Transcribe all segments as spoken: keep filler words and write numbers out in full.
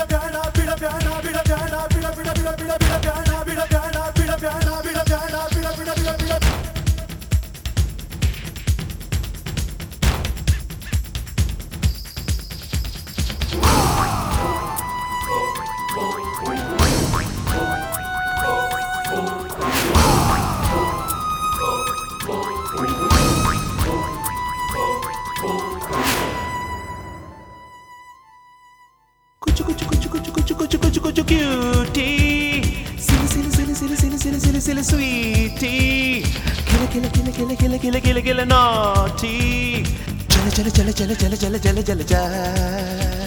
Cutie, silly, silly, silly, silly, silly, silly, silly, silly, sweetie, killer, killer, killer, killer, killer, killer, killer, killer, naughty, jala, jala, jala, jala, jala, jala, jala, jala, jala.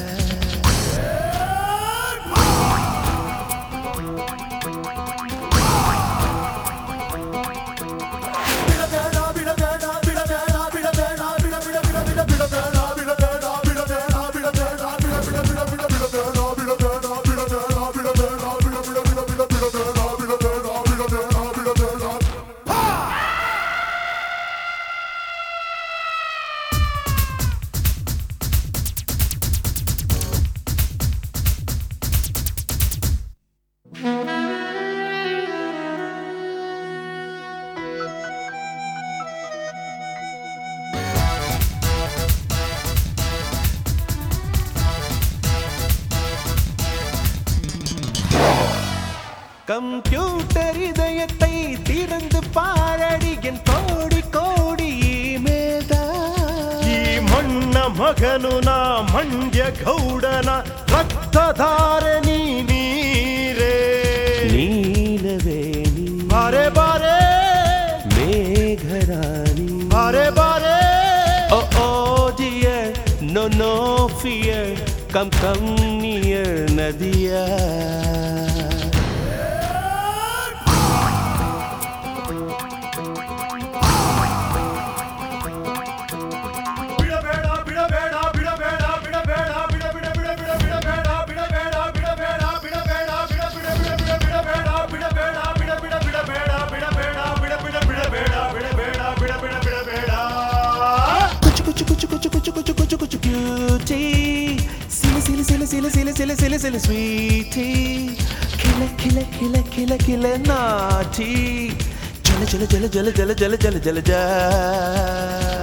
Computer இதயத்தை திறந்து பாரடி என் கோடி கோடி ಈ ಮಣ್ಣ ಮಗನು ನಾ ಮಂಡ್ಯ ಗೌಡನ ರಕ್ತಧಾರೆ ನೀ ನೀರೇ ನೀಲವೇಣಿ ಬಾರೆ ಬಾರೆ ಮೇಘರಾಣಿ ಬಾರೆ ಬಾರೆ ಓ ಓ dear no no fear come come near ನದಿಯಾ Cutie, silly, silly, silly, silly, silly, silly, silly, silly, sweetie, killer, killer, killer, killer, killer, naughty, jala, jala, jala, jala, jala, jala, jala, jala, jala.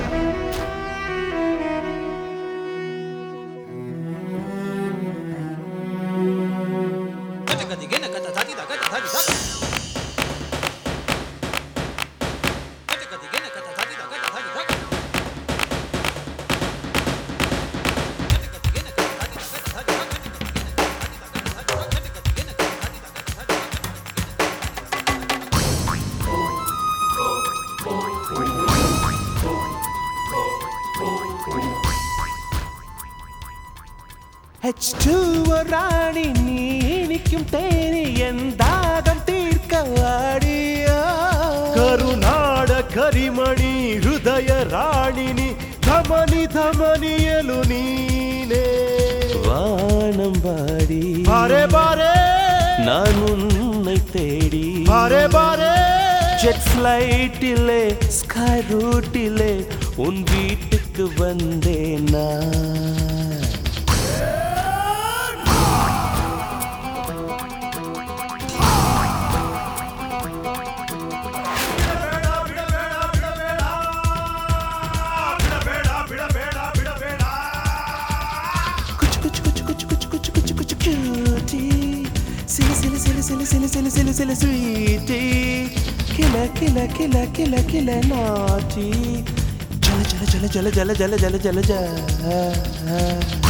H two ராணி நீ இனிக்கும் தேனி என் தாகம் தீர்க்க வாடியா ಕರುನಾಡ ಕರಿಮಣಿ ಹೃದಯ ರಾಣಿನಿ ಧಮನಿ ಧಮನಿಯಲು ನೀನೇ வானம்பாடி ಬಾರೆ ಬಾರೆ நான் உன்னை தேடி ಬಾರೆ ಬಾರೆ ஜெட் ஃப்ளைட்டிலே ஸ்கை ரூட்டிலே உன் வீட்டுக்கு வந்தேன் நான் Cutie, silly, silly, silly, silly, silly, silly, silly, silly, sweetie, killer, killer, killer, killer, killer, naughty, jala, jala, jala, jala, jala, jala, jala, jala, jala.